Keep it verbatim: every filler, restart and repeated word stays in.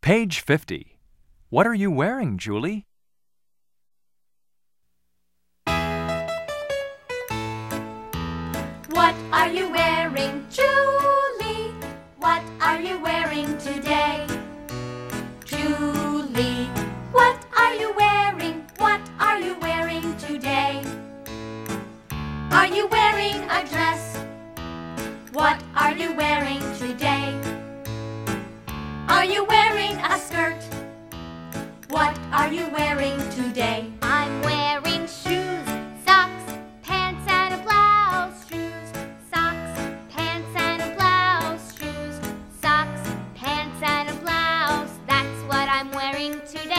Page fifty. What are you wearing, Julie? What are you wearing, Julie? What are you wearing today? Julie, what are you wearing? What are you wearing today? Are you wearing a dress? What are you wearing today? Are you wearing a skirt? What are you wearing today? I'm wearing shoes, socks, pants and a blouse. Shoes, socks, pants and a blouse. Shoes, socks, pants and a blouse. That's what I'm wearing today.